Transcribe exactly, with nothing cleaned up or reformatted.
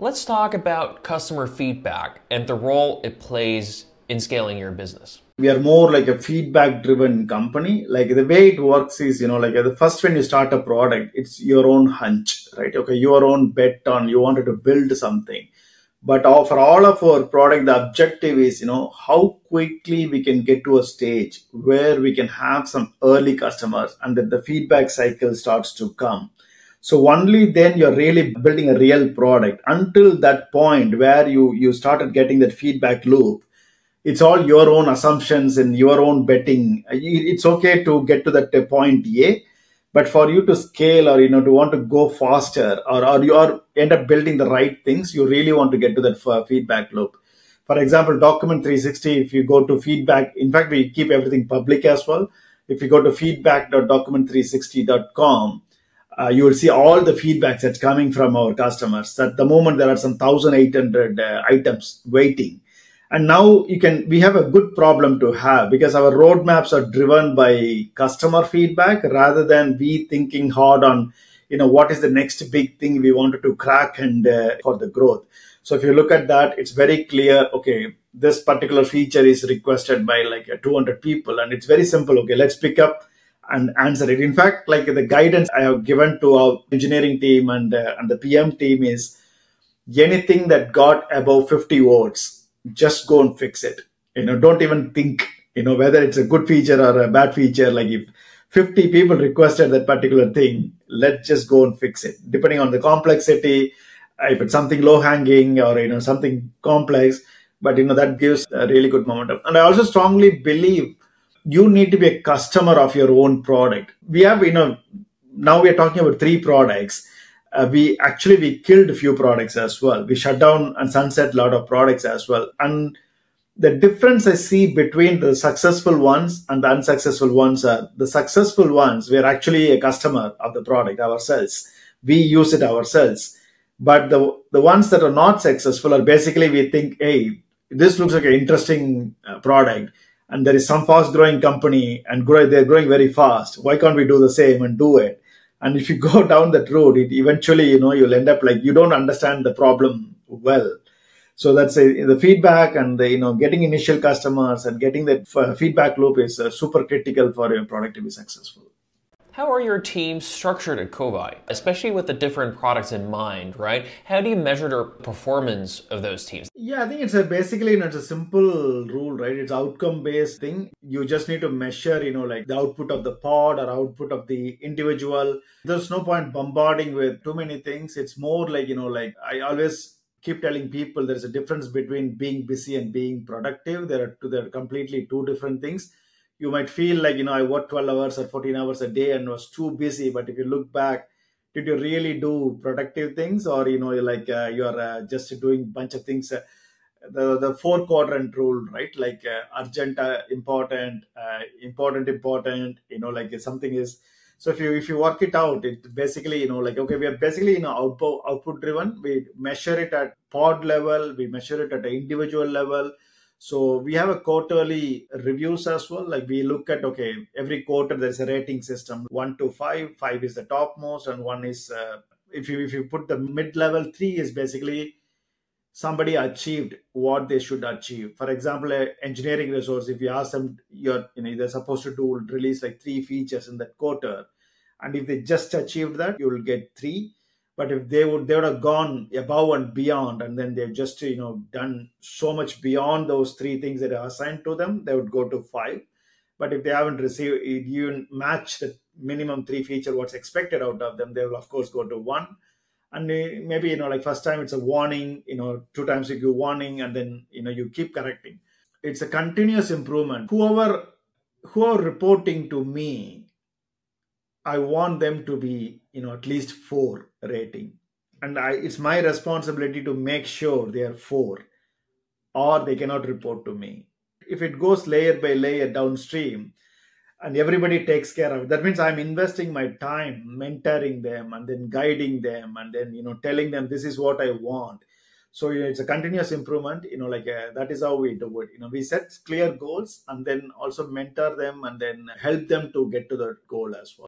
Let's talk about customer feedback and the role it plays in scaling your business. We are more like a feedback driven company. Like the way it works is, you know, like the first when you start a product, it's your own hunch, right? Okay, your own bet on you wanted to build something. But all- for all of our product, the objective is, you know, how quickly we can get to a stage where we can have some early customers and that the feedback cycle starts to come. So only then you're really building a real product. Until that point where you you started getting that feedback loop, it's all your own assumptions and your own betting. It's okay to get to that point A, but for you to scale or you know to want to go faster or, or you are end up building the right things, you really want to get to that f- feedback loop. For example, Document three sixty, if you go to feedback, in fact, we keep everything public as well. If you go to feedback dot document three sixty dot com, uh, you will see all the feedbacks that's coming from our customers. At the moment, there are some one thousand eight hundred uh, items waiting, and now you can we have a good problem to have because our roadmaps are driven by customer feedback rather than we thinking hard on you know what is the next big thing we wanted to crack and uh, for the growth. So if you look at that, it's very clear, okay, this particular feature is requested by like uh, two hundred people, and it's very simple. Okay, let's pick up and answer it. In fact, like the guidance I have given to our engineering team and uh, and the P M team is anything that got above fifty votes, just go and fix it. You know, don't even think, you know, whether it's a good feature or a bad feature. Like if fifty people requested that particular thing, let's just go and fix it. Depending on the complexity, if it's something low hanging or, you know, something complex, but, you know, that gives a really good momentum. And I also strongly believe you need to be a customer of your own product. We have, you know, now we are talking about three products. Uh, we actually we killed a few products as well. We shut down and sunset a lot of products as well. And the difference I see between the successful ones and the unsuccessful ones are the successful ones, we're actually a customer of the product ourselves. We use it ourselves. But the the ones that are not successful are basically we think, hey, this looks like an interesting uh, product, and there is some fast growing company and grow, they're growing very fast. Why can't we do the same and do it? And if you go down that road, it eventually, you know, you'll end up like you don't understand the problem well. So that's a, the feedback and the, you know, getting initial customers and getting that f- feedback loop is uh, super critical for your product to be successful. How are your teams structured at Kovai, especially with the different products in mind, right? How do you measure the performance of those teams? Yeah, I think it's a basically, you know, it's a simple rule, right? It's outcome based thing. You just need to measure, you know, like the output of the pod or output of the individual. There's no point bombarding with too many things. It's more like, you know, like I always keep telling people there's a difference between being busy and being productive. There are two, they're completely two different things. You might feel like, you know, I worked twelve hours or fourteen hours a day and was too busy. But if you look back, did you really do productive things, or you know you're like uh, you're uh, just doing bunch of things, uh, the the four quadrant rule, right? Like uh, urgent, uh, important, uh, important, important, you know like if something is, so if you if you work it out, it basically, you know like, okay, we are basically, you know output output driven. We measure it at pod level, we measure it at an individual level. So we have a quarterly reviews as well. Like we look at, okay, every quarter there's a rating system, one to five. Five is the topmost, and one is uh, if you if you put the mid level, three is basically somebody achieved what they should achieve. For example, a engineering resource, if you ask them, you're you know they're supposed to do release like three features in that quarter, and if they just achieved that, you will get three. But if they would they would have gone above and beyond, and then they've just you know done so much beyond those three things that are assigned to them, they would go to five. But if they haven't received even match the minimum three feature what's expected out of them, they will of course go to one. And may- maybe, you know like first time it's a warning, you know two times you give warning, and then you know you keep correcting. It's a continuous improvement. Whoever who are reporting to me, I want them to be, you know at least four rating, and I it's my responsibility to make sure they are four, or they cannot report to me. If it goes layer by layer downstream and everybody takes care of it, that means I'm investing my time mentoring them and then guiding them and then, you know telling them this is what I want. So, you know, it's a continuous improvement, you know like uh, that is how we do it. You know we set clear goals and then also mentor them and then help them to get to the goal as well.